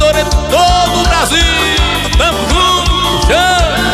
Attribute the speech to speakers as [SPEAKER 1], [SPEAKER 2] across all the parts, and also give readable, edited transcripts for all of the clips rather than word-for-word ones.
[SPEAKER 1] Madureira, todo o Brasil. Tamo junto, chama.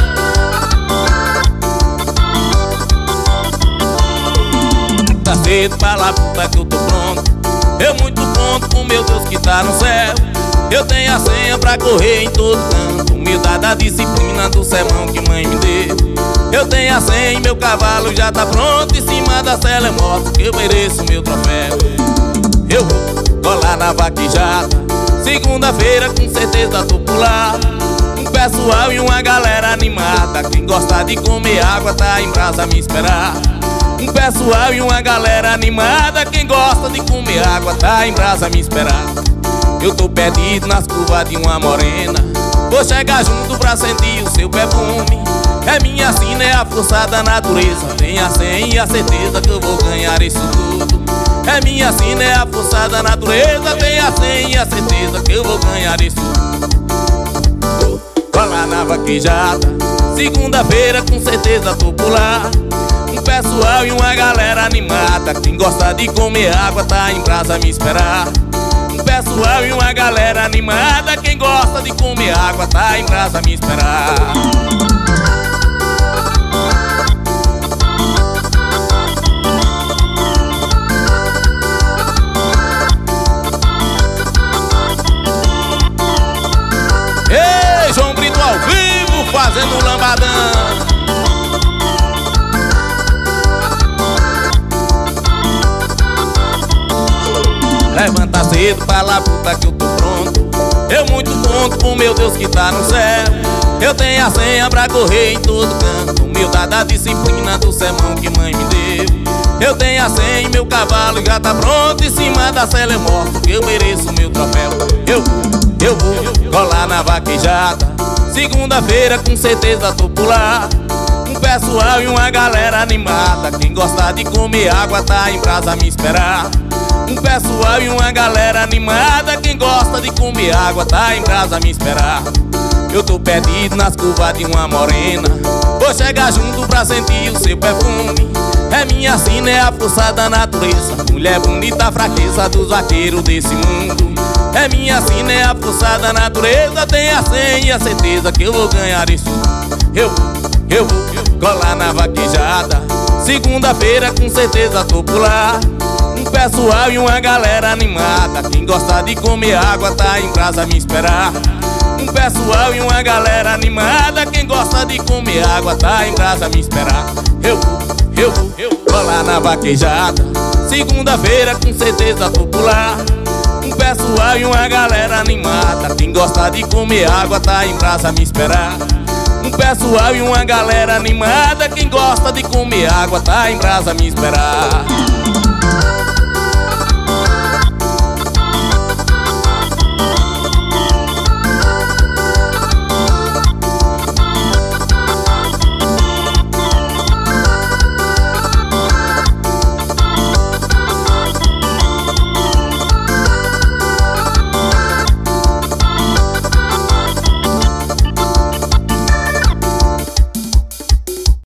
[SPEAKER 1] Tá cedo pra lá, puta que eu tô pronto. Eu muito pronto com meu Deus que tá no céu. Eu tenho a senha pra correr em todo canto. Humildade, a disciplina do sermão que mãe me deu. Eu tenho a senha e meu cavalo já tá pronto. Em cima da cela é moto que eu mereço meu troféu. Eu vou colar na vaquejada. Segunda-feira com certeza tô por lá. Um pessoal e uma galera animada. Quem gosta de comer água tá em brasa a me esperar. Um pessoal e uma galera animada. Quem gosta de comer água tá em brasa a me esperar. Eu tô perdido nas curvas de uma morena. Vou chegar junto pra sentir o seu perfume. É minha sina, é a força da natureza. Tenho a senha e a certeza que eu vou ganhar isso tudo. É minha sina, é a força da natureza. Tenho a senha e a certeza que eu vou ganhar isso tudo. Colar na vaquejada. Segunda-feira com certeza tô por lá. Um pessoal e uma galera animada. Quem gosta de comer água tá em brasa a me esperar. Um pessoal e uma galera animada. Quem gosta de comer água tá em brasa a me esperar. Ei, João Brito ao vivo fazendo lambadão. Levanta cedo pra lá, puta que eu tô pronto. Eu muito pronto com meu Deus que tá no céu. Eu tenho a senha pra correr em todo canto. Humildade, a disciplina do sermão que mãe me deu. Eu tenho a senha e meu cavalo já tá pronto. Em cima da cela eu mostro que eu mereço meu troféu. Eu vou colar na vaquejada. Segunda-feira com certeza tô por lá. Um pessoal e uma galera animada. Quem gosta de comer água tá em brasa a me esperar. Um pessoal e uma galera animada. Quem gosta de comer água tá em brasa a me esperar. Eu tô perdido nas curvas de uma morena. Vou chegar junto pra sentir o seu perfume. É minha sina, é a força da natureza. Mulher bonita, a fraqueza dos vaqueiros desse mundo. É minha sina, é a força da natureza. Tenho a senha e a certeza que eu vou ganhar isso. Eu vou colar na vaquejada. Segunda-feira com certeza tô por lá. Um pessoal e uma galera animada. Quem gosta de comer água tá em brasa a me esperar. Um pessoal e uma galera animada. Quem gosta de comer água tá em brasa a me esperar. Eu vou colar na vaquejada. Segunda-feira com certeza tô por lá. Um pessoal e uma galera animada. Quem gosta de comer água tá em brasa a me esperar. Um pessoal e uma galera animada. Quem gosta de comer água tá em brasa a me esperar.